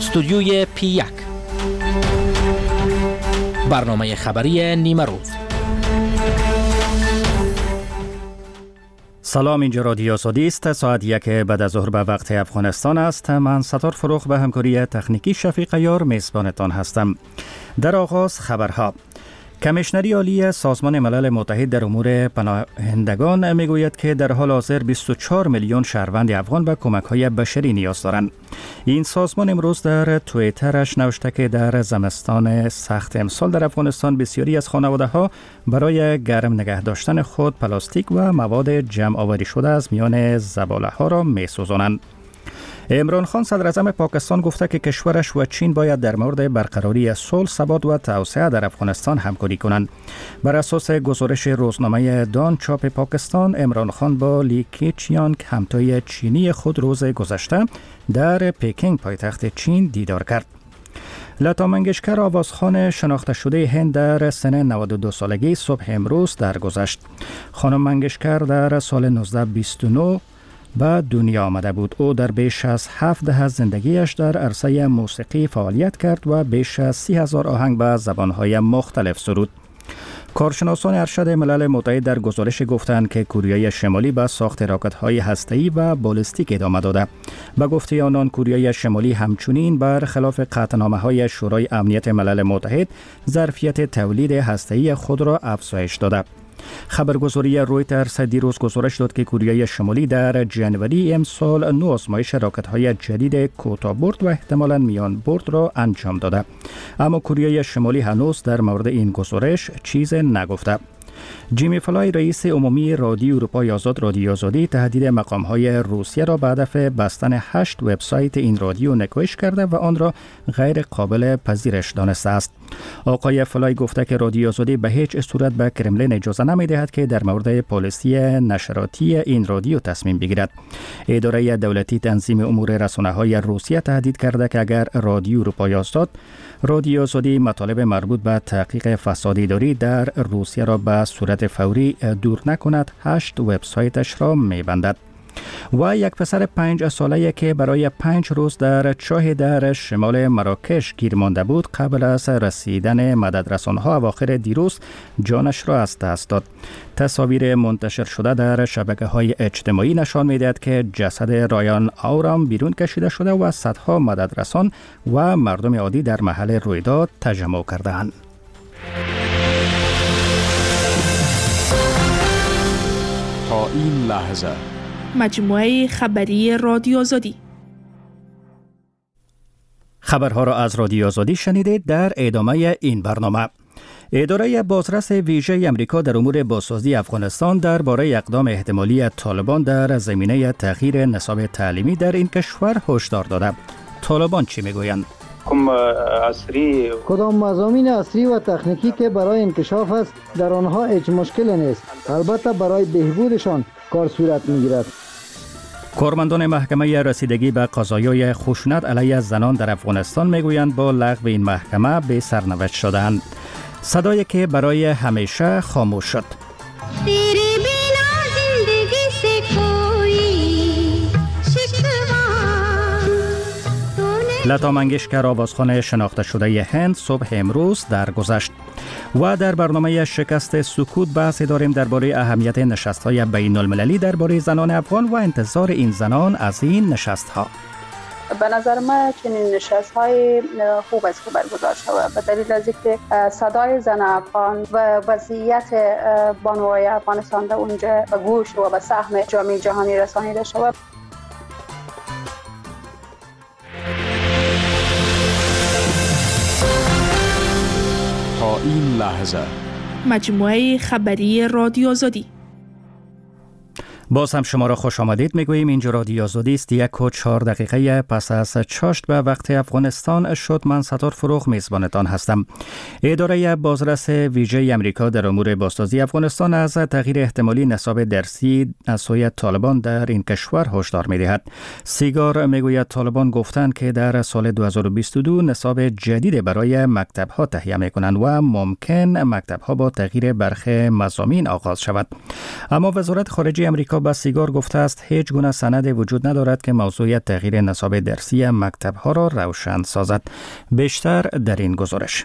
استودیوی P1 برنامه خبری نیمه روز. سلام، اینجا رادیو آزادی است. ساعت 1 بعد از ظهر به وقت افغانستان است. من ستار فروغ به همکاری تکنیکی شفیق عیار میزبانتان هستم. در آغاز خبرها. کمیشنری عالی سازمان ملل متحد در امور پناهندگان میگوید که در حال حاضر 24 میلیون شهروند افغان به کمک‌های بشری نیاز دارند. این سازمان امروز در توییترش نوشته که در زمستان سخت امسال در افغانستان بسیاری از خانواده‌ها برای گرم نگه داشتن خود پلاستیک و مواد جمع آوری شده از میان زباله‌ها را می‌سوزانند. عمران خان صدر اعظم پاکستان گفته که کشورش و چین باید در مورد برقراری صلح، ثبات و توسعه در افغانستان همکاری کنند. بر اساس گزارش روزنامه دان چاپ پاکستان، عمران خان با لی کیچیانگ همتای چینی خود روز گذشته در پکینگ پایتخت چین دیدار کرد. لتا منگشکر آوازخوان شناخته شده هند در سن 92 سالگی صبح امروز درگذشت. خانم منگشکر در سال 1929 به دنیا آمده بود. او در بیش از 7 دهه زندگیش در عرصه موسیقی فعالیت کرد و بیش از 30,000 آهنگ به زبانهای مختلف سرود. کارشناسان ارشد ملل متحد در گزارش گفتند که کره شمالی به ساخت راکت‌های هسته‌ای و بالستیک ادامه داده. به گفته آنان، کره شمالی همچنین برخلاف قطعنامه‌های شورای امنیت ملل متحد ظرفیت تولید هسته‌ای خود را افزایش داده. خبرگزاری رویترز دیروز گزارش داد که کره شمالی در جنوری امسال 9 آزمایش راکت‌های جدید کوتاه‌برد و احتمالاً میان برد را انجام داده، اما کره شمالی هنوز در مورد این گزارش چیز نگفته. جیمی فلای رئیس عمومی رادیو اروپای آزاد رادیو آزادی تهدید مقام‌های روسیه را به هدف بستن 8 وبسایت این رادیو نکوهش کرده و آن را غیر قابل پذیرش دانسته است. آقای فلای گفته که رادیو آزادی به هیچ صورت به کرملین اجازه نمی‌دهد که در مورد پالیسی نشراتی این رادیو تصمیم بگیرد. اداره دولتی تنظیم امور رسانه‌های روسیه تهدید کرده که اگر رادیو اروپای آزاد رادیو آزادی مطالب مربوط به تحقیق فساد اداری در روسیه را به صورت فوری دور نکند، 8 وبسایتش را می‌بندد. و یک پسر 5 ساله که برای 5 روز در چاه در شمال مراکش گیر مانده بود، قبل از رسیدن مددرسان‌ها اواخر دیروز جانش را از دست داد. تصاویر منتشر شده در شبکه‌های اجتماعی نشان می‌دهد که جسد رایان آورام بیرون کشیده شده و صدها مددرسان و مردم عادی در محل رویداد تجمع کردند. تا این لحظه مجموعه خبری رادیو آزادی. خبرها را از رادیو آزادی شنیدید. در ادامه این برنامه، اداره بازرس ویژه امریکا در امور بازسازی افغانستان درباره اقدام احتمالی طالبان در زمینه تغییر نصاب تعلیمی در این کشور هشدار داده. طالبان چی میگویند؟ کدام مضامین عصری و تکنیکی که برای انکشاف است، در آنها هیچ مشکل نیست. البته برای بهبودشان کار صورت میگیرد. کارمندان محکمه رسیدگی به قضایای خشونت علیه زنان در افغانستان میگویند با لغو این محکمه به سرنوشت شدند. صدایی که برای همیشه خاموش شد. لتا منگشکر آوازخوان شناخته شده هند صبح امروز درگذشت. و در برنامه شکست سکوت بحث داریم درباره اهمیت نشست‌های بین‌المللی درباره زنان افغان و انتظار این زنان از این نشست‌ها. به نظر من چنین نشست‌های خوب است که برگزار شود، به دلیل از اینکه صدای زن افغان و وضعیت بانوای افغانستان در اونجا به گوش و به سهم جامعه جهانی رسانیده شود. تا این لحظه مجموعه خبری رادیو آزادی. باز هم شما را خوش آمدید میگوییم. اینجا رادیو آزادی است. 1:04 پس از چاشت به وقت افغانستان شد. من ستار فروغ میزبانتان هستم. اداره بازرس ویژه امریکا در امور بازسازی افغانستان از تغییر احتمالی نصاب درسی از سوی طالبان در این کشور هشدار میدهد. سیگار میگوید طالبان گفتند که در سال 2022 نصاب جدید برای مکتب‌ها تهیه میکنند و ممکن مکتب‌ها با تغییر برخی مضامین آغاز شود. اما وزارت خارجه امریکا آمریکا به سیگار گفته است هیچ گونه سندی وجود ندارد که موضوع تغییر نصاب درسی مکتب‌ها را روشن سازد. بیشتر در این گزارش.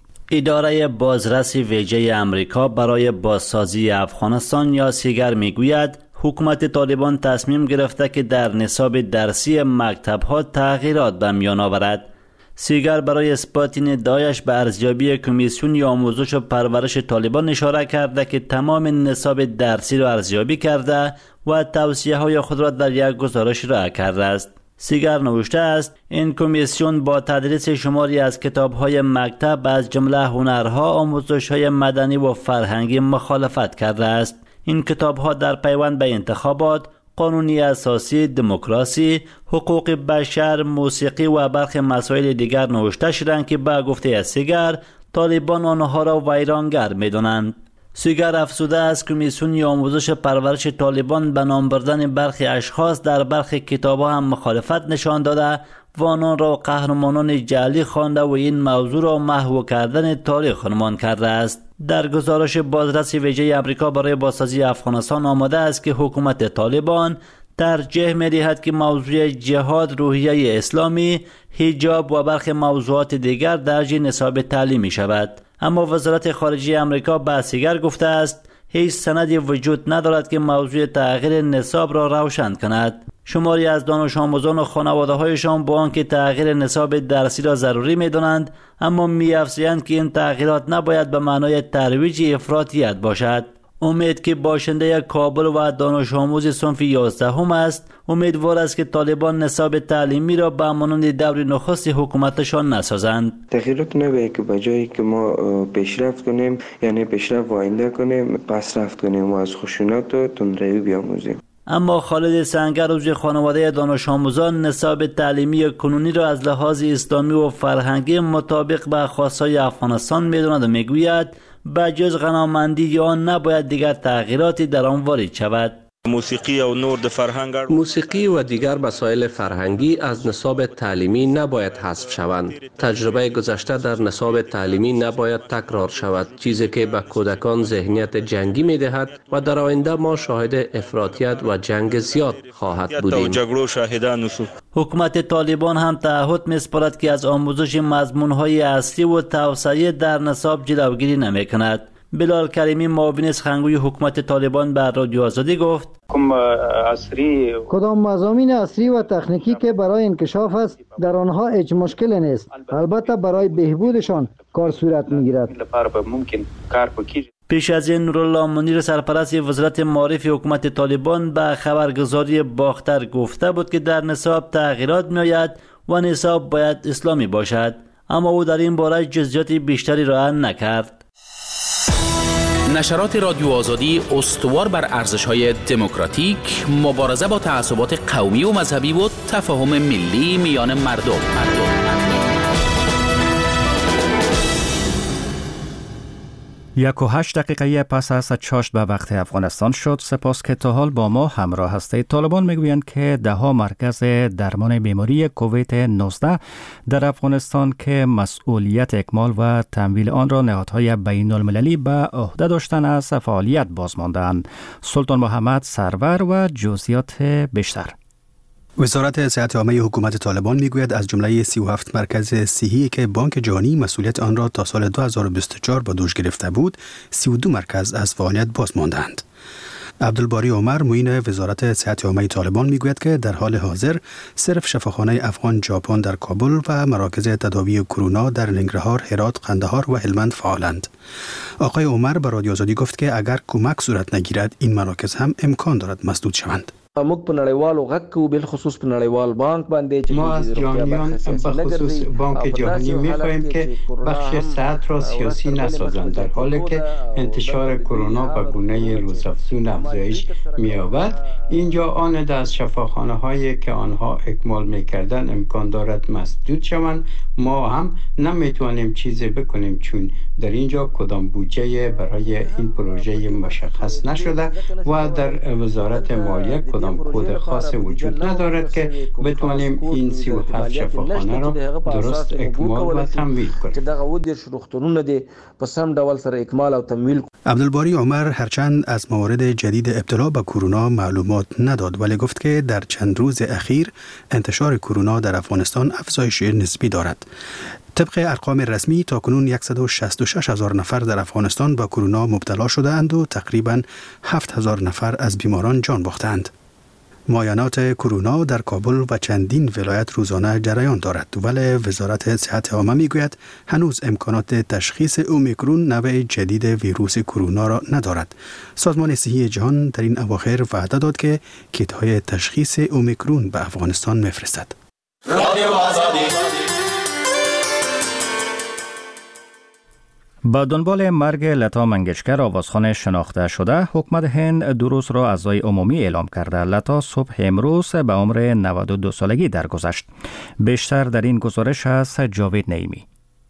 اداره بازرسی ویژه آمریکا برای بازسازی افغانستان یا سیگر میگوید حکومت طالبان تصمیم گرفته که در نصاب درسی مکتب‌ها تغییرات به میان آورد. سیگر برای اثبات این ادعایش به ارزیابی کمیسیون آموزش و پرورش طالبان اشاره کرده که تمام نصاب درسی را ارزیابی کرده و توصیه‌های خود را در یک گزارش ارائه کرده است. سیگر نوشته است این کمیسیون با تدریس شماری از کتاب‌های مکتب از جمله هنرها، آموزش‌های مدنی و فرهنگی مخالفت کرده است. این کتاب‌ها در پیوند به انتخابات، قانونی اساسی، دموکراسی، حقوق بشر، موسیقی و برخی مسائل دیگر نوشته شدند که به گفته سیگر طالبان آنها را ویرانگر می‌دانند. سیگر افزوده است کمیسیون آموزش پرورش طالبان به نام بردن برخی اشخاص در برخی کتاب‌ها هم مخالفت نشان داده و آنان را قهرمانان جعلی خوانده و این موضوع را محو کردن تاریخ عنوان کرده است. در گزارش بازرسی ویژه آمریکا برای بازسازی افغانستان آمده است که حکومت طالبان ترجیح می‌دهد که موضوع جهاد، روحیه اسلامی، حجاب و برخی موضوعات دیگر درج نصاب تعلیمی شود. اما وزارت خارجه آمریکا به سیگر گفته است هیچ سندی وجود ندارد که موضوع تغییر نصاب را روشن کند. شماری از دانش آموزان و خانواده‌هایشان با آنکه تغییر نصاب درسی را ضروری می‌دانند، اما می‌افزایند که این تغییرات نباید به معنای ترویج افراطیت باشد. امید که باشنده کابل و دانش آموز صنف 11 است، امیدوار است که طالبان نصاب تعلیمی را به مانند دور نخست حکومتشان نسازند. تغییرات نباید که بجایی که ما پیشرفت کنیم، یعنی پیشرفت آینده کنیم، پس رفت کنیم و از خشونت و تندروی بیاموزیم. اما خالد سنگر عضو خانواده دانش آموزان نصاب تعلیمی کنونی را از لحاظ اسلامی و فرهنگی مطابق به خواستهای افغانستان می‌داند و میگوید به جز غنامندی آن نباید دیگر تغییراتی در آن وارد شود. موسیقی و دیگر مسائل فرهنگی از نصاب تعلیمی نباید حذف شوند. تجربه گذشته در نصاب تعلیمی نباید تکرار شود، چیزی که به کودکان ذهنیت جنگی می‌دهد و در آینده ما شاهد افراطیت و جنگ زیاد خواهد بودیم. حکومت طالبان هم تعهد می‌سپارد که از آموزش مضمون‌های اصلی و توسعه در نصاب جلوگیری نمی‌کند. بلال کریمی معاون سخنگوی حکومت طالبان به رادیو آزادی گفت کدام مضامین اصلی و تکنیکی که برای انکشاف است در آنها هیچ مشکلی نیست، البته برای بهبودشان کار صورت میگیرد. پیش از این نورالله منیر سرپرست وزارت معارف حکومت طالبان به خبرگزاری باختر گفته بود که در نصاب تغییرات میآید و نصاب باید اسلامی باشد، اما او در این باره جزئیات بیشتری ارائه نکرد. نشرات رادیو آزادی استوار بر ارزش‌های دموکراتیک، مبارزه با تعصبات قومی و مذهبی و تفاهم ملی میان مردم. 1:08 دقیقه پس از چاشت به وقت افغانستان شد. سپاس که تا حال با ما همراه هستید. طالبان میگویند که 10 مرکز درمان بیماری کووید 19 در افغانستان که مسئولیت اکمال و تمویل آن را نهادهای بین المللی به عهده داشتن از فعالیت باز ماندند. سلطان محمد سرور و جزئیات بیشتر. وزارت صحت عامه حکومت طالبان میگوید از جمله 37 مرکز صحی که بانک جهانی مسئولیت آن را تا سال 2024 به دوش گرفته بود، 32 مرکز از فعالیت باز ماندند. عبدالباری عمر معین وزارت صحت عامه طالبان میگوید که در حال حاضر صرف شفاخانه افغان ژاپن در کابل و مراکز تداوی کرونا در ننگرهار، هرات، قندهار و هلمند فعالند. آقای عمر به رادیو آزادی گفت که اگر کمک صورت نگیرد این مراکز هم امکان دارد مسدود شوند. موږ په نړیوالو غږ کوو، بالخصوص په نړیوال بانک باندې چې ما از جهانیان به خصوص بانک جهانی می‌خواهیم که بخش صحت را سیاسی نسازند، در حالی که انتشار کرونا به گونه روزافزون افزایش می‌یابد. اینجا آن از شفاخانه‌هایی که آنها اکمال می‌کردند امکان دارد مسدود شوند. ما هم نمی‌توانیم چیزی بکنیم چون در اینجا کدام بودجه برای این پروژه مشخص نشده و در وزارت مالیه کدام کد خاص وجود ندارد که بتوانیم این 37 شفاخانه را درست اکمال و تمویل کنیم. عبدالباری عمر هرچند از موارد جدید ابتلا به کرونا معلومات نداد ولی گفت که در چند روز اخیر انتشار کرونا در افغانستان افزایش نسبی دارد. طبق ارقام رسمی تاکنون 166,000 نفر در افغانستان با کرونا مبتلا شده‌اند و تقریباً 7,000 نفر از بیماران جان باختند. معاینات کرونا در کابل و چندین ولایت روزانه جریان دارد ولی وزارت صحت عامه میگوید هنوز امکانات تشخیص اومیکرون نوع جدید ویروس کرونا را ندارد. سازمان صحی جهان در این اواخر وعده داد که کیت‌های تشخیص اومیکرون به افغانستان میفرستد. با دنبال مرگ لتا منگشکر آوازخوان شناخته شده، حکومت هند 2 روز را عزای عمومی اعلام کرده. لتا صبح امروز به عمر 92 سالگی درگذشت. بیشتر در این گزارش از جاوید نعیمی.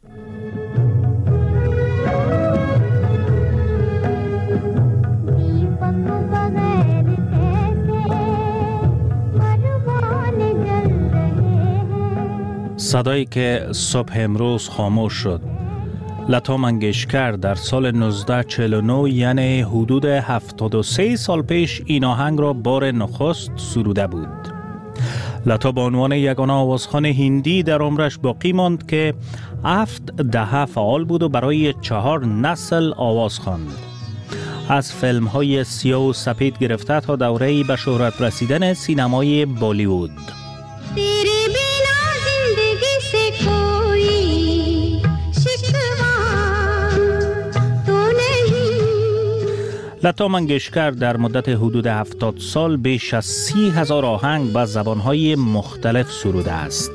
صدایی که صبح امروز خاموش شد. لتا منگشکر در سال 1949 یعنی حدود 73 سال پیش این آهنگ را بار نخست سروده بود. لتا به عنوان یگانه آوازخوان هندی در عمرش باقی ماند که 7 دهه فعال بود و برای 4 نسل آواز خواند. از فیلم‌های سیاه و سپید گرفته تا دوره‌ای به شهرت رسیدن سینمای بالیوود. لتا منگشکر در مدت حدود 70 سال بیش از 30,000 آهنگ به زبان‌های مختلف سروده است.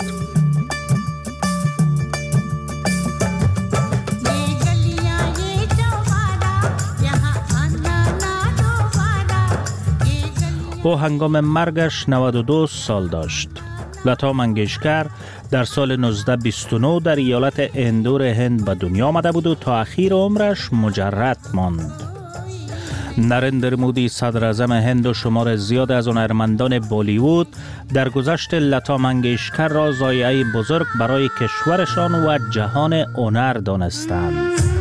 او هنگام مرگش 92 سال داشت. لتا منگشکر در سال 1929 در ایالت اندور هند به دنیا آمده بود و تا اخیر عمرش مجرد ماند. نریندر مودی صدر اعظم هند و شمار زیاد از هنرمندان بالیوود در گذشت لتا منگشکر را ضایعه بزرگ برای کشورشان و جهان هنر دانستند.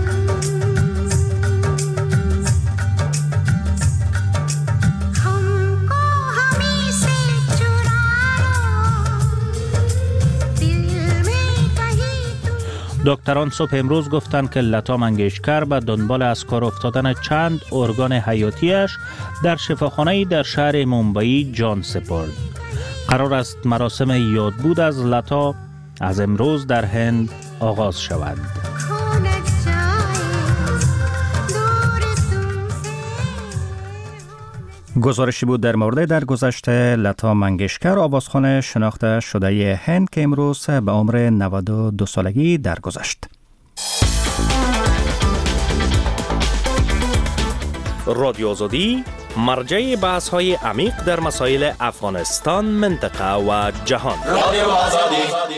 دکتران صبح امروز گفتند که لتا منگشکر به دنبال از کار افتادن چند ارگان حیاتیش در شفاخانه‌ای در شهر مومبایی جان سپرد. قرار است مراسم یادبود از لتا از امروز در هند آغاز شود. گزارشی بود در مورد درگذشت لتا منگشکر آوازخوان شناخته شده هند که امروز به عمر 92 سالگی درگذشت. رادیو آزادی مرجع بحث‌های عمیق در مسائل افغانستان، منطقه و جهان. رادیو آزادی.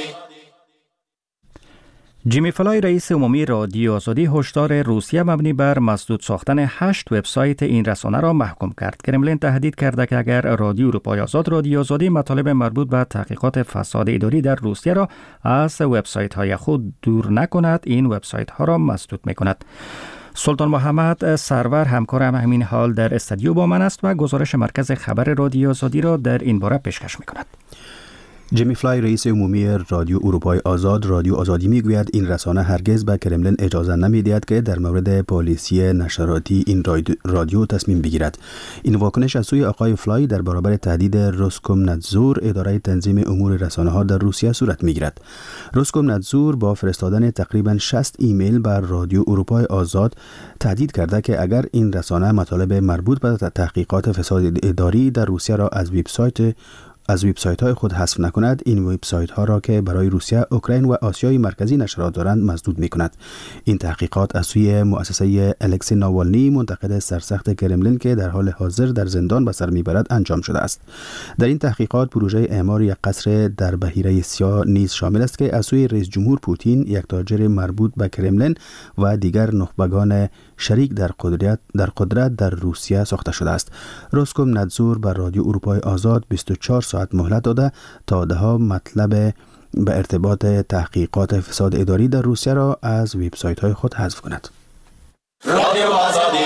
جیمی فلای رئیس عمومی رادیو آزادی هشدار روسیه مبنی بر مسدود ساختن 8 وبسایت این رسانه را محکوم کرد. کرملین تهدید کرده که اگر رادیو اروپای آزاد رادیو آزادی مطالب مربوط به تحقیقات فساد اداری در روسیه را از وبسایت های خود دور نکند، این وبسایت ها را مسدود میکند. سلطان محمد سرور همکارم همین حال در استودیو با من است و گزارش مرکز خبر رادیو آزادی را در این باره پیشکش میکند. جیمی فلای رئیس عمومی رادیو اروپای آزاد رادیو آزادی میگوید این رسانه هرگز به کرملین اجازه نمیدهد که در مورد پالیسی نشراتی این رادیو تصمیم بگیرد. این واکنش از سوی آقای فلای در برابر تهدید روسکومنادزور اداره تنظیم امور رسانه ها در روسیه صورت میگیرد. روسکومنادزور با فرستادن تقریبا 60 ایمیل بر رادیو اروپای آزاد تهدید کرده که اگر این رسانه مطالب مربوط به تحقیقات فساد اداری در روسیه را از وبسایت از وبسایت‌های خود حذف نکند، این وبسایت‌ها را که برای روسیه، اوکراین و آسیای مرکزی نشرات دارند مسدود می‌کند. این تحقیقات از سوی مؤسسه الکسی ناوالنی منتقد سرسخت کرملین که در حال حاضر در زندان به سر می‌برد انجام شده است. در این تحقیقات پروژه اعمار یک قصر در بحیره سیاه نیز شامل است که از سوی رئیس جمهور پوتین، یک تاجر مربوط به کرملین و دیگر نخبگان شریک در قدرت در روسیه ساخته شده است. روسکوم نادزور بر رادیو اروپای آزاد 24 ساعت مهلت داده تا دهها مطلب به ارتباط تحقیقات فساد اداری در روسیه را از وبسایت‌های خود حذف کند. رادیو آزادی.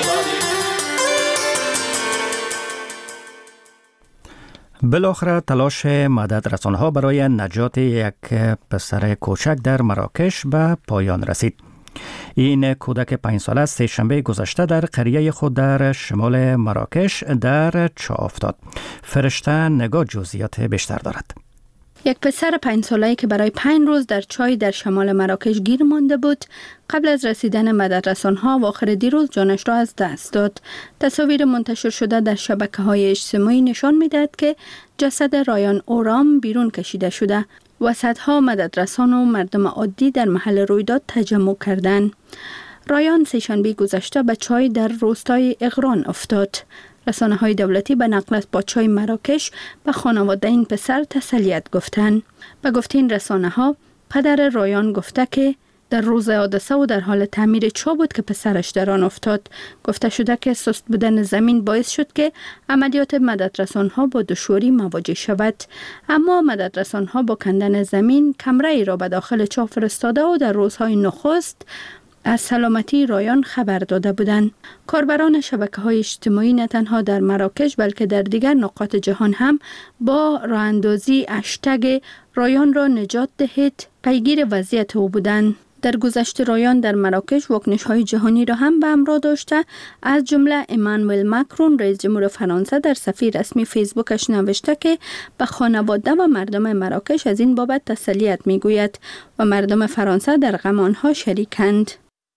بالاخره تلاش مدد رسانها برای نجات یک پسر کوچک در مراکش به پایان رسید. این کودک 5 ساله سه‌شنبه گذشته در قریه خود در شمال مراکش در چاه افتاد. فرشته نگاه جزئیات بیشتر دارد. یک پسر 5 ساله‌ای که برای 5 روز در چاه در شمال مراکش گیر مانده بود، قبل از رسیدن مددرسان‌ها و آخر دیروز جانش را از دست داد. تصاویر منتشر شده در شبکه‌های اجتماعی نشان می‌دهد که جسد رایان اورام بیرون کشیده شده و صدها مددرسان و مردم عادی در محل رویداد تجمع کردند. رایان سه‌شنبه گذشته به چاه در روستای اغران افتاد. رسانه‌های دولتی به نقل از پادشاه مراکش به خانواده این پسر تسلیت گفتند. به گفته این رسانه‌ها، پدر رایان گفته که در روز حادثه و در حال تعمیر چاه بود که پسرش در آن افتاد. گفته شده که سست بودن زمین باعث شد که عملیات مددرسان‌ها با دشواری مواجه شود. اما مددرسان‌ها با کندن زمین کمره‌ای را به داخل چاه فرستاده و در روزهای نخست از سلامتی رایان خبر داده بودند. کاربران شبکه‌های اجتماعی نه تنها در مراکش بلکه در دیگر نقاط جهان هم با راه‌اندازی هشتگ رایان را نجات دهید پیگیر وضعیت او بودند. در گذشته رایان در مراکش واکنش‌های جهانی را هم به همراه داشته. از جمله امانوئل ماکرون رئیس جمهور فرانسه در صفحه رسمی فیسبوکش نوشته که به خانواده و مردم مراکش از این بابت تسلیت می‌گوید و مردم فرانسه در غم آنها شریکند.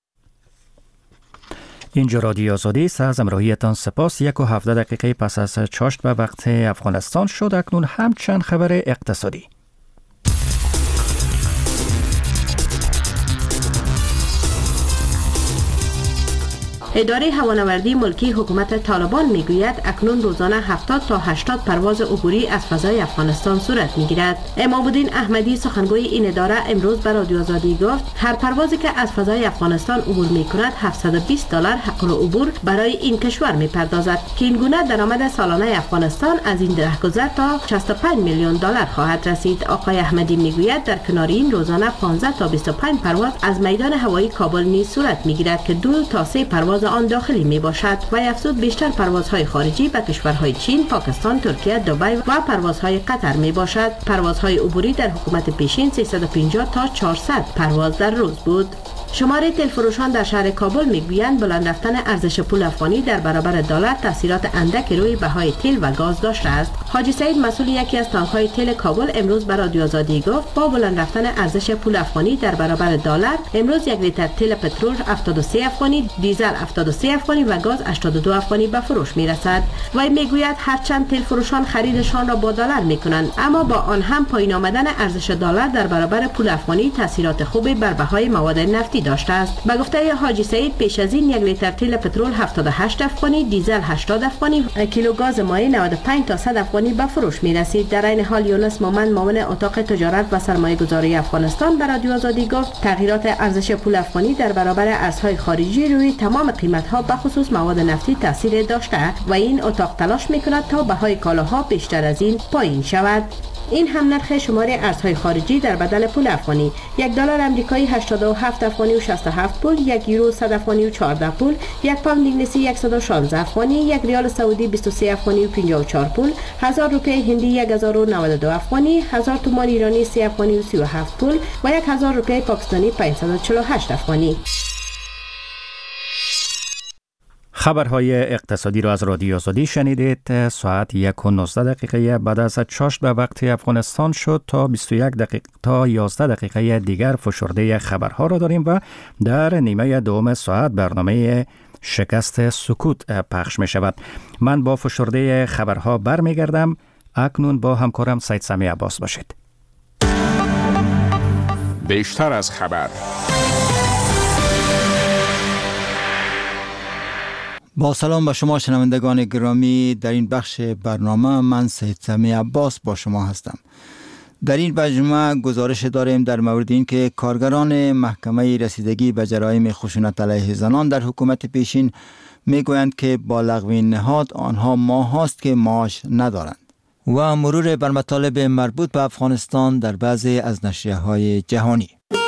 اینجا رادیو آزادی است. از همراهیتان سپاس. 1:17 دقیقه پس از چاشت به وقت افغانستان شد. اکنون هم چند خبر اقتصادی. اداره هوانوردی ملکی حکومت طالبان میگوید اکنون روزانه 70 تا 80 پرواز عبوری از فضای افغانستان صورت میگیرد. امام الدین احمدی سخنگوی این اداره امروز به رادیو آزادی گفت هر پروازی که از فضای افغانستان عبور میکند $720 حق العبور برای این کشور میپردازد که این گونه درآمد سالانه افغانستان از این رهگذر تا $65 میلیون خواهد رسید. آقای احمدی میگوید در کنار این روزانه 15 تا 25 پرواز از میدان هوایی کابل نیز صورت میگیرد که 2 تا 3 پرواز آن داخلی می باشد و افزود بیشتر پروازهای خارجی به کشورهای چین، پاکستان، ترکیه، دبی و پروازهای قطر می باشد. پروازهای عبوری در حکومت پیشین 350 تا 400 پرواز در روز بود. شماره تلفروشان در شهر کابل میگویند بلند رفتن ارزش پول افغانی در برابر دلار تاثیرات اندک روی بهای تیل و گاز داشته است. حاجی سعید مسئول یکی از تانک‌های تیل کابل امروز به رادیو آزادی گفت با بلند رفتن ارزش پول افغانی در برابر دلار امروز 1 لیتر تیل پترول 73 افغانی، دیزل 73 افغانی و گاز 82 افغانی به فروش میرسد. وی میگوید هرچند تیل فروشان خریدشان را با دلار میکنند اما با آن هم پایین آمدن ارزش دلار در برابر پول افغانی تاثیرات خوبی بر بهای مواد نفتی داشته است. به گفته حاجی سعید پیش از این 1 لیتر تیل پترول 78 افغانی، دیزل 80 افغانی، کیلو گاز مایع 95 تا 100 افغانی به فروش می رسید. در این حال یونس مومن معاون اتاق تجارت و سرمایه گذاری افغانستان به رادیو آزادی گفت تغییرات ارزش پول افغانی در برابر ارزهای خارجی روی تمام قیمت ها به خصوص مواد نفتی تاثیر داشته و این اتاق تلاش می کند تا بهای کالاها بیشتر از این پایین شود. این هم نرخ شماره ارزهای خارجی در بدل پول افغانی: $1 آمریکایی 87 افغانی و 67 پول، 1 یورو 100 افغانی و 14 پول، 1 پوند انگلیسی 116 افغانی، 1 ریال سعودی 23 افغانی و 54 پول، 1000 روپیه هندی 1092 افغانی، 1000 تومان ایرانی 30 افغانی و 37 پول و 1000 روپیه پاکستانی 548 افغانی. خبرهای اقتصادی را از رادیو آزادی شنیدید. ساعت 1:19 دقیقه بعد از چاشت به وقت افغانستان شد. تا 21 دقیقه تا 11 دقیقه دیگر فشرده خبرها را داریم و در نیمه دوم ساعت برنامه شکست سکوت پخش می شود. من با فشرده خبرها برمیگردم. اکنون با همکارم سید سمی عباس باشید. بیشتر از خبر. با سلام به شما شنوندگان گرامی، در این بخش برنامه من سید سمی عباس با شما هستم. در این مجموعه گزارش داریم در مورد این که کارگران محکمه رسیدگی به جرایم خشونت علیه زنان در حکومت پیشین میگویند که با لغو این نهاد آنها ماه هاست که معاش ندارند و مرور بر مطالب مربوط به افغانستان در بعضی از نشریه‌های جهانی.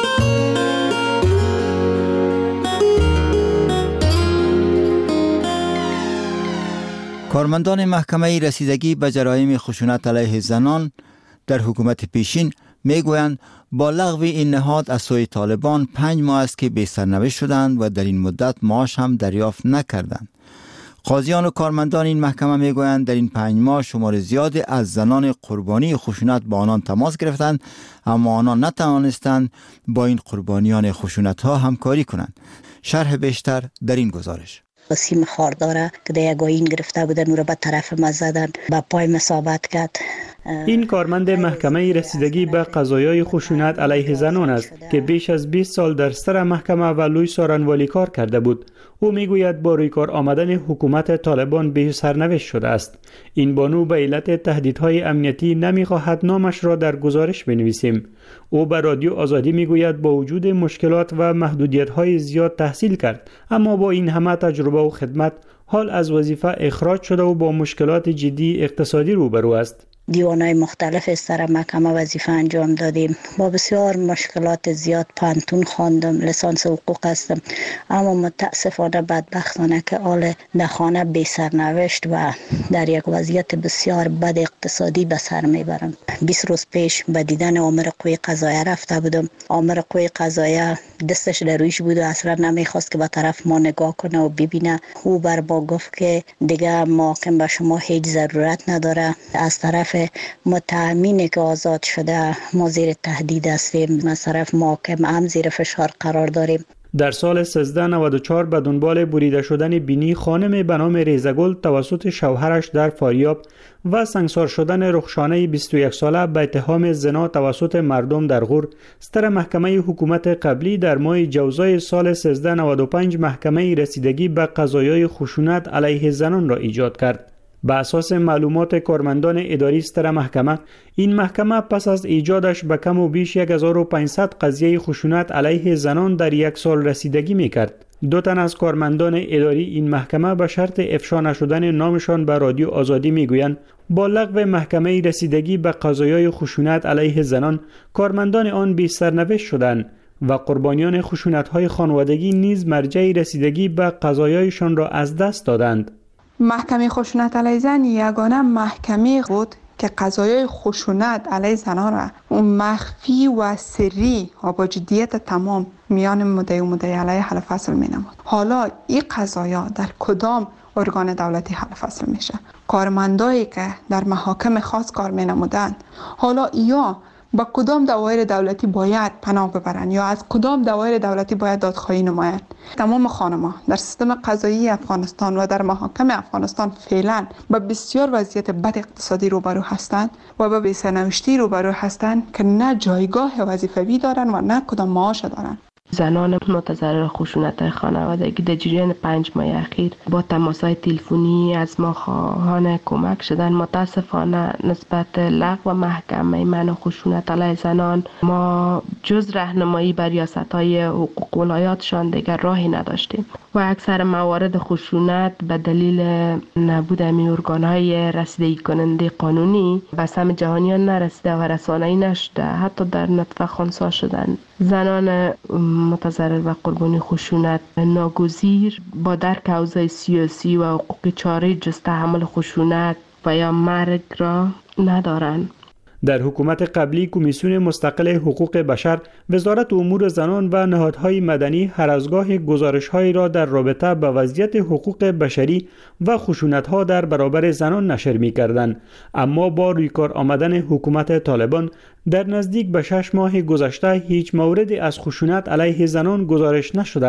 کارمندان محکمه رسیدگی به جرایم خشونت علیه زنان در حکومت پیشین میگویند با لغو این نهاد از سوی طالبان 5 ماه است که بی سرنوشت شدند و در این مدت معاش هم دریافت نکردند. قاضیان و کارمندان این محکمه میگویند در این 5 ماه شمار زیادی از زنان قربانی خشونت با آنان تماس گرفتند، اما آنان نتوانستند با این قربانیان خشونت ها همکاری کنند. شرح بیشتر در این گزارش. سیم خارداره که در یک آیین گرفته بودن او را به طرف ما زدن، به پای ما ثابت کرد. این کارمند محکمه رسیدگی به قضایای خشونت علیه زنان است که بیش از 20 سال در سر محکمه و لوی سارنوالی کار کرده بود. او میگوید با روی کار آمدن حکومت طالبان به سرنوشت شده است. این بانو به علت تهدیدهای امنیتی نمیخواهد نامش را در گزارش بنویسیم. او به رادیو آزادی میگوید با وجود مشکلات و محدودیت‌های زیاد تحصیل کرد، اما با این همه تجربه و خدمت حال از وظیفه اخراج شده و با مشکلات جدی اقتصادی روبرو است. دیوانهای مختلف سر محکمه وظیفه انجام دادیم، با بسیار مشکلات زیاد پانتون خواندم، لیسانس حقوق هستم، اما متاسفانه بدبختانه که حال در خانه بی سرنوشت و در یک وضعیت بسیار بد اقتصادی به سر میبرم. 20 روز پیش به دیدن آمر قوی قضاییه رفته بودم. آمر قوی قضاییه دستش در رویش بود و اصلا نمیخواست که به طرف ما نگاه کنه و ببینه. او بر با گفت که دیگه محاکم به شما هیچ ضرورت نداره، از طرف متهمینی که آزاد شده ما زیر تهدید هستیم، از طرف محاکم هم زیر فشار قرار داریم. در سال 1394 به دنبال بریده شدن بینی خانم به نام ریزگل توسط شوهرش در فاریاب و سنگسار شدن رخشانه 21 ساله به اتهام زنا توسط مردم در غور، سر محکمه حکومت قبلی در ماه جوزای سال 1395 محکمه رسیدگی به قضایای خشونت علیه زنان را ایجاد کرد. به اساس معلومات کارمندان اداری سر محکمه، این محکمه پس از ایجادش به کم و بیش 1500 قضیه خشونت علیه زنان در یک سال رسیدگی میکرد. 2 تن از کارمندان اداری این محکمه به شرط افشا نشدن نامشان به رادیو آزادی میگویند با لغو محکمه رسیدگی به قضایای خشونت علیه زنان کارمندان آن بی سرنوشت شدند و قربانیان خشونت‌های خانوادگی نیز مرجع رسیدگی به قضایایشان را از دست دادند. محکمه خشونت علیه زن یگانه محکمه بود که قضایای خشونت علیه زنان را اون مخفی و سری و با جدیت تمام میان مدعی و مدعی علیه حل فصل می نمود. حالا این قضایا در کدام ارگان دولتی حل فصل میشه؟ کارمندایی که در محاکم خاص کار می نمودند حالا یا با کدام دوایر دولتی باید پناه ببرند یا از کدام دوایر دولتی باید دادخواهی نمایند؟ تمام خانم‌ها در سیستم قضایی افغانستان و در محاکم افغانستان فعلا با بسیار وضعیت بد اقتصادی روبرو هستند و با بی‌سرنوشتی روبرو هستند که نه جایگاه وظیفوی دارند و نه کدام معاش دارند. زنان متضرر خشونت خانوادگی در جریان 5 ماه اخیر با تماس‌های تلفنی از ما خواهان کمک شدن. متاسفانه نسبت لغو محکمه منع خشونت علیه زنان ما جز راهنمایی بر ریاست‌های حقوق ولایاتشان دیگر راهی نداشتیم و اکثر موارد خشونت به دلیل نبود ارگان‌های رسیدگی کننده قانونی به سهم جهانیان نرسیده و رسانه‌ای نشده، حتی در نطفه خنثی شدند. زنان متضرر و قربانی خشونت ناگزیر با درک اوضاع سیاسی و حقوقی چاره جز تحمل خشونت و یا مرگ را ندارند. در حکومت قبلی کمیسیون مستقل حقوق بشر، وزارت امور زنان و نهادهای مدنی هر از گاه گزارش‌هایی را در رابطه با وضعیت حقوق بشری و خشونت‌ها در برابر زنان نشر می‌کردند، اما با رویکار آمدن حکومت طالبان در نزدیک به 6 ماه گذشته هیچ موردی از خشونت علیه زنان گزارش نشده است.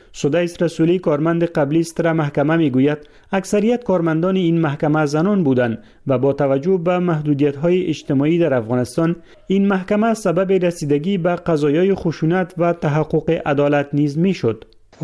سدیس رسولی کارمند قبلی ستره محکمه میگوید اکثریت کارمندان این محکمه زنان بودند و با توجه به محدودیت‌های اجتماعی در افغانستان این محکمه سبب رسیدگی به قضایای خشونت و تحقق عدالت نیز میشد.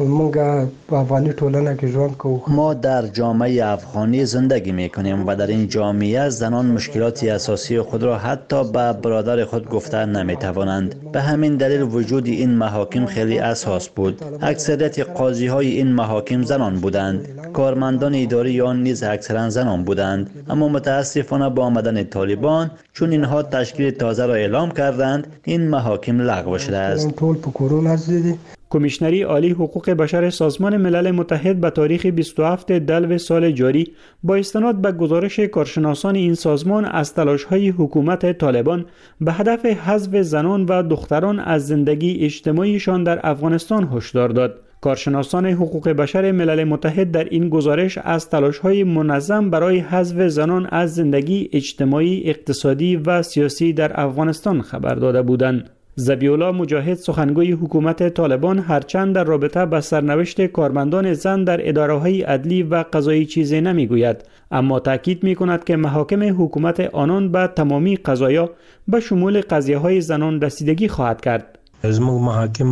ما در جامعه افغانی زندگی میکنیم و در این جامعه زنان مشکلات اساسی خود را حتی به برادر خود گفته نمیتوانند. به همین دلیل وجود این محاکم خیلی اساس بود. اکثریت قاضی های این محاکم زنان بودند. کارمندان اداری آن نیز اکثرا زنان بودند. اما متاسفانه با آمدن طالبان چون اینها تشکیل تازه را اعلام کردند این محاکم لغو شده است. کمیشنری عالی حقوق بشر سازمان ملل متحد به تاریخ 27 دلو سال جاری با استناد به گزارش کارشناسان این سازمان از تلاش‌های حکومت طالبان به هدف حذف زنان و دختران از زندگی اجتماعیشان در افغانستان هشدار داد. کارشناسان حقوق بشر ملل متحد در این گزارش از تلاش‌های منظم برای حذف زنان از زندگی اجتماعی، اقتصادی و سیاسی در افغانستان خبر داده بودند. ذبیح‌الله مجاهد سخنگوی حکومت طالبان هرچند در رابطه با سرنوشت کارمندان زن در اداره‌های عدلی و قضایی چیزی نمیگوید، اما تاکید می‌کند که محاکم حکومت آنان به تمامی قضایا به شمول قضیه‌های زنان رسیدگی خواهد کرد. محاکم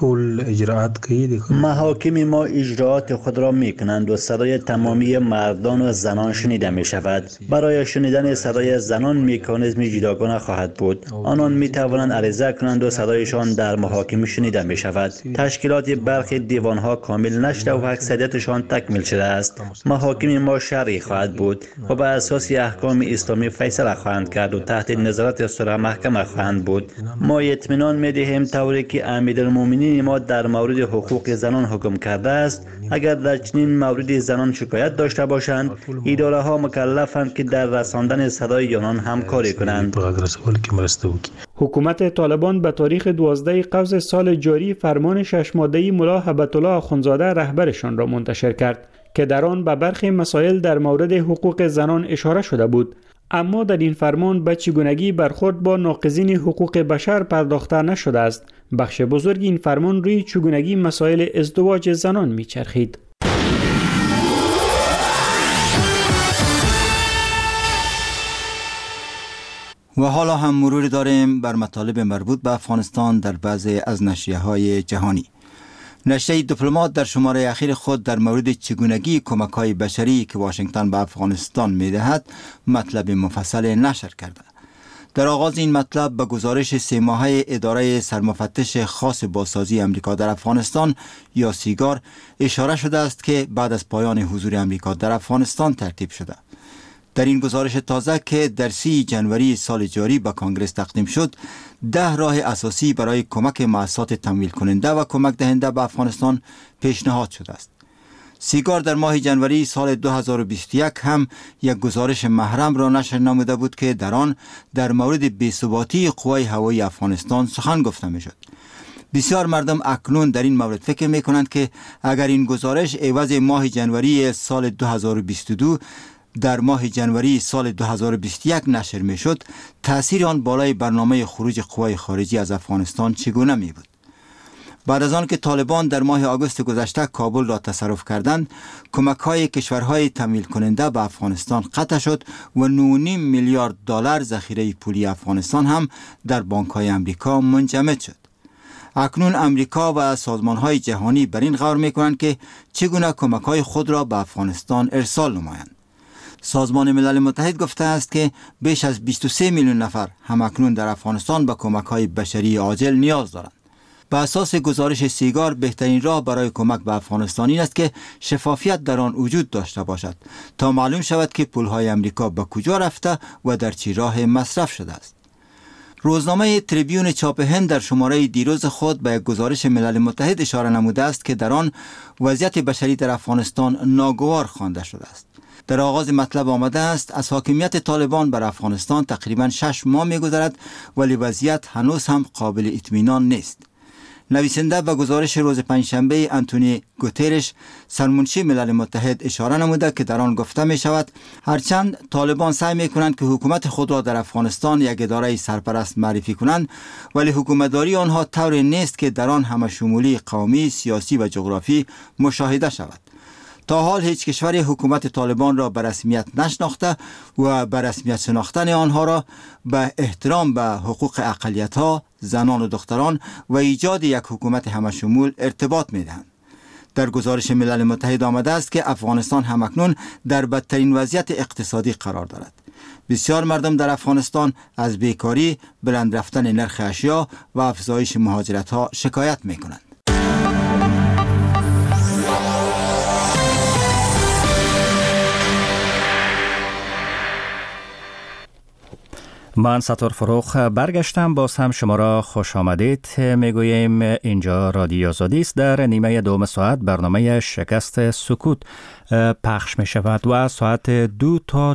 ما اجراعات خود را میکنند و صدای تمامی مردان و زنان شنیده می شود. برای شنیدن صدای زنان مکانیزم جداگانه خواهد بود. آنان می توانند عریضه کنند و صدایشان در محاکم شنیده می شود. تشکیلات برخی دیوانها کامل نشده و اکثریتشان تکمیل شده است. محاکم ما شرعی خواهد بود و بر اساس احکام اسلامی فیصله خواهند کرد و تحت نظارت ستره محکمه خواهند بود. ما اطمینان می دهیم طوری که امیرالمومنین ما در مورد حقوق زنان حکم کرده است اگر در چنین مورد زنان شکایت داشته باشند اداره ها مکلفند که در رساندن صدای آنان همکاری کنند. حکومت طالبان به تاریخ 12 قوس سال جاری فرمان 6 ماده‌ای ملا هبت الله آخوندزاده رهبرشان را منتشر کرد که در آن به برخی مسائل در مورد حقوق زنان اشاره شده بود. اما در این فرمان به چگونگی برخورد با ناقضین حقوق بشر پرداخته نشده است. بخش بزرگ این فرمان روی چگونگی مسائل ازدواج زنان میچرخید. و حالا هم مرور داریم بر مطالب مربوط به افغانستان در بعضی از نشریه‌های جهانی. نشریه دیپلمات در شماره اخیر خود در مورد چگونگی کمک‌های بشری که واشنگتن به افغانستان می‌دهد مطلب مفصل نشر کرده. در آغاز این مطلب به گزارش 3 ماهه اداره سرمفتش خاص بازسازی امریکا در افغانستان یا سیگار اشاره شده است که بعد از پایان حضور امریکا در افغانستان ترتیب شده. در این گزارش تازه که در 30 جنوری سال جاری به کانگرس تقدیم شد 10 راه اساسی برای کمک مؤسسات تمویل کننده و کمک دهنده به افغانستان پیشنهاد شده است. سیگار در ماه جنوری سال 2021 هم یک گزارش محرم را نشر نموده بود که در آن در مورد بی‌ثباتی قوای هوایی افغانستان سخن گفته می شد. بسیار مردم اکنون در این مورد فکر می کنند که اگر این گزارش عوض ماه جنوری سال 2022 در ماه جنوری سال 2021 نشر می شد، تأثیر آن بالای برنامه خروج قوای خارجی از افغانستان چگونه می بود؟ بعد از آن که طالبان در ماه آگوست گذشته کابل را تصرف کردند، کمک‌های کشورهای تمویل کننده به افغانستان قطع شد و 9.5 میلیارد دلار ذخیره پولی افغانستان هم در بانک‌های امریکا منجمد شد. اکنون امریکا و سازمان‌های جهانی بر این غور می‌کنند که چگونه کمک‌های خود را به افغانستان ارسال نمایند. سازمان ملل متحد گفته است که بیش از 23 میلیون نفر همکنون در افغانستان به کمک‌های بشری عاجل نیاز دارند. به اساس گزارش سیگار بهترین راه برای کمک به افغانستان این است که شفافیت در آن وجود داشته باشد تا معلوم شود که پولهای امریکا به کجا رفته و در چه راه مصرف شده است. روزنامه تریبیون چاپ هند در شماره دیروز خود به یک گزارش ملل متحد اشاره نموده است که در آن وضعیت بشری در افغانستان ناگوار خوانده شده است. در آغاز مطلب آمده است از حاکمیت طالبان بر افغانستان تقریباً 6 ماه می‌گذرد ولی وضعیت هنوز هم قابل اطمینان نیست. نویسنده به گزارش روز پنجشنبه آنتونی گوترش سرمنشی ملل متحد اشاره نموده که در آن گفته می شود هرچند طالبان سعی می کنند که حکومت خود را در افغانستان یک اداره سرپرست معرفی کنند، ولی حکومتداری آنها طوری نیست که در آن همشمولی قومی، سیاسی و جغرافی مشاهده شود. تا حال هیچ کشوری حکومت طالبان را به رسمیت نشناخته و به رسمیت شناختن آنها را به احترام به حقوق اقلیت‌ها، زنان و دختران و ایجاد یک حکومت همشمول ارتباط می‌دهند. در گزارش ملل متحد آمده است که افغانستان همکنون در بدترین وضعیت اقتصادی قرار دارد. بسیار مردم در افغانستان از بیکاری، بلند رفتن نرخ اشیا و افزایش مهاجرت‌ها شکایت می‌کنند. من سطور فروخ برگشتم. باز هم شما را خوش آمدید میگوییم. اینجا رادیو آزادی است. در نیمه دوم ساعت برنامه شکست سکوت پخش می شود و ساعت 2 تا